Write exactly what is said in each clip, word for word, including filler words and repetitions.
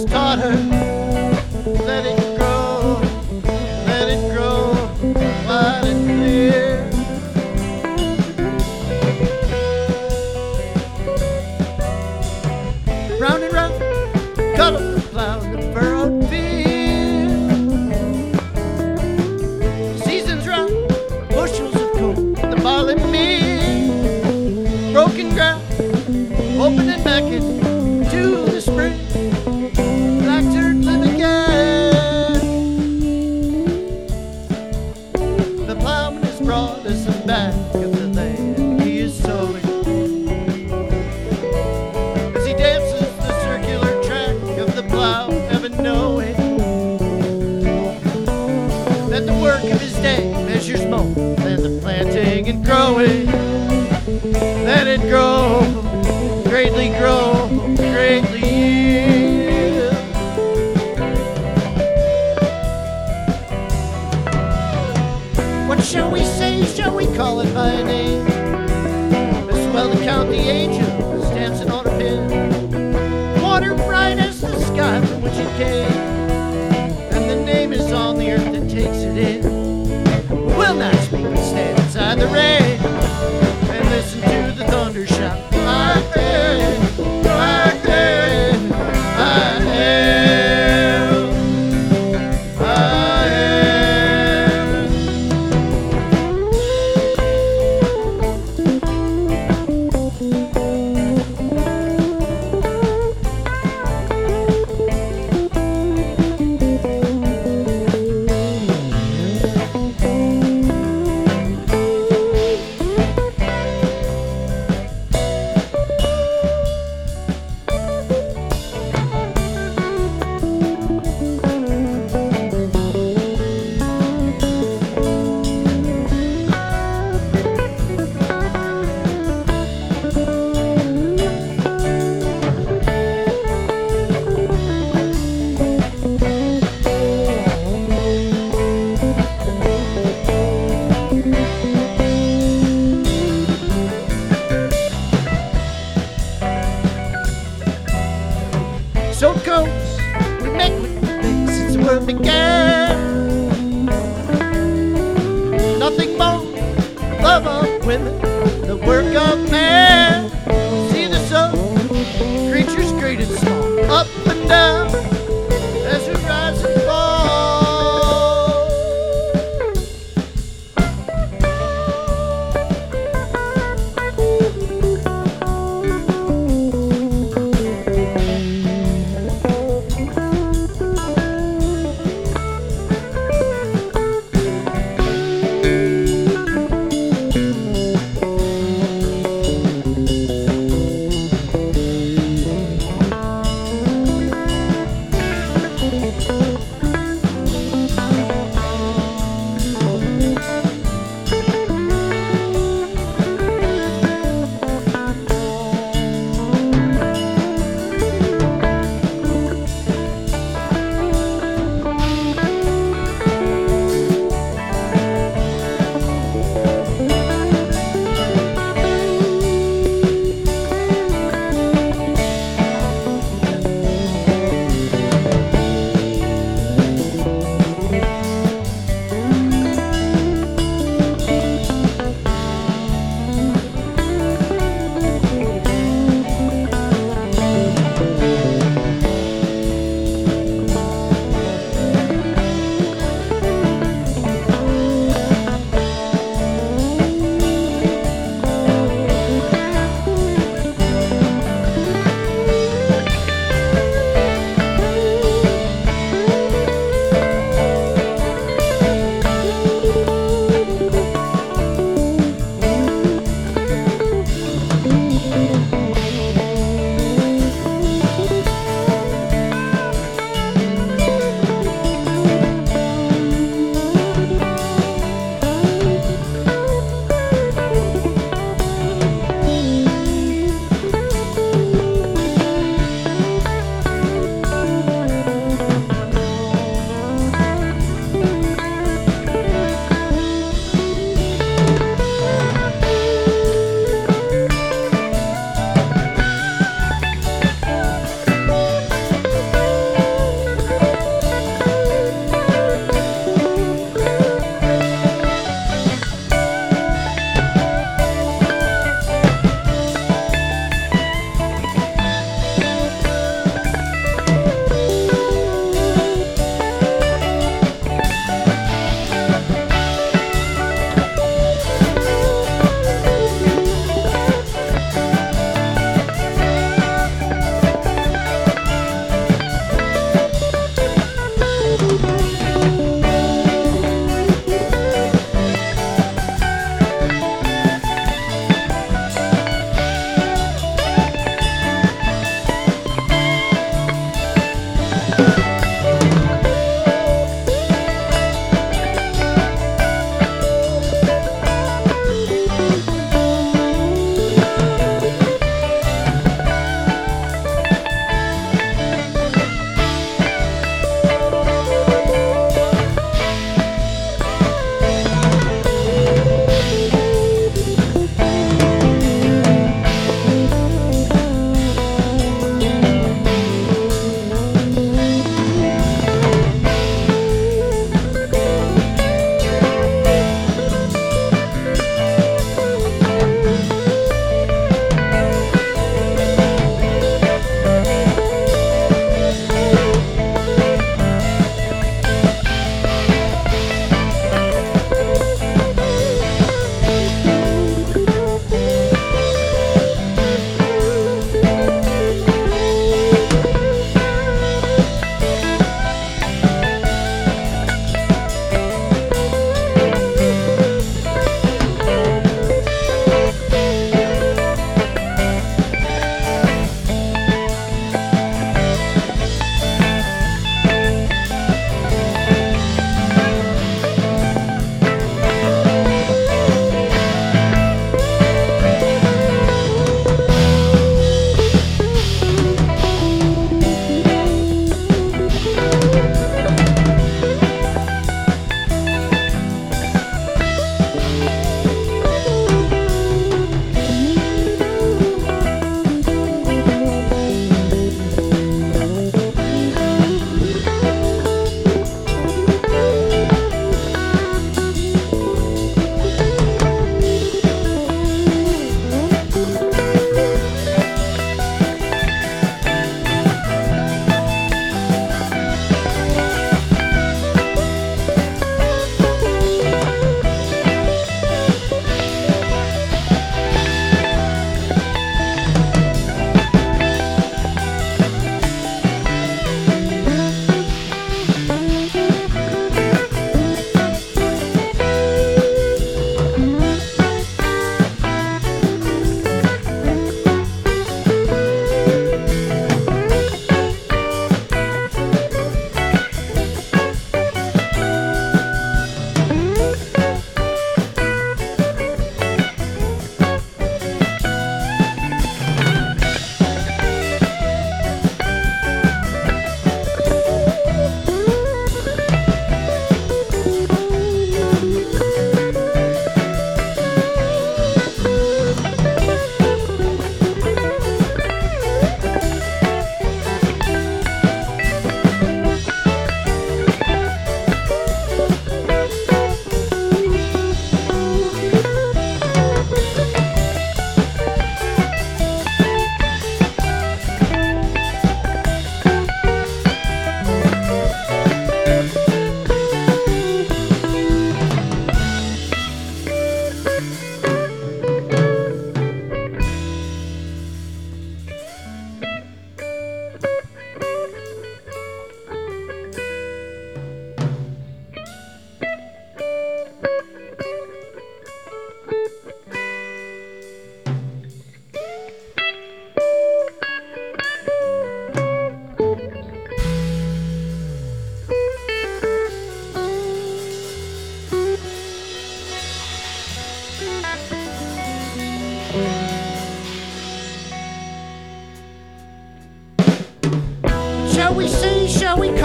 has taught her. Let it grow, let it grow, wide and clear. Round and round, cut up the plow in the furrowed field. Seasons round, bushels of corn, the barley meal. Broken ground, opening back into the spring. Black dirt live again. The plowman has brought us back of the land he is sowing. As he dances the circular track of the plow, never knowing that the work of his day measures more than the planting and growing. Let it grow, greatly grow, greatly yield. What shall we say? Shall we call it by name? As well to count the angels dancing on a pin. Water bright as the sky from which it came, and the name is on the earth that takes it in. We'll not speak but stand inside the rain and listen to the thunder shout. I am, I am, I am, I am. So it goes, we make what we make since the world began. Nothing more, love of women, the work of man. See the sun, creatures great and small, up and down, as we rise and fall.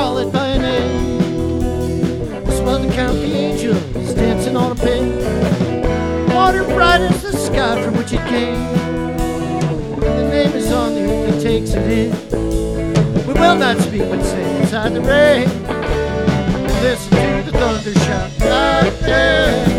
call it by name. This will count the angels dancing on a pin. Water bright as the sky from which it came. The name is on the earth that takes it in. We will not speak but say inside the rain. Listen to the thunder shout out there.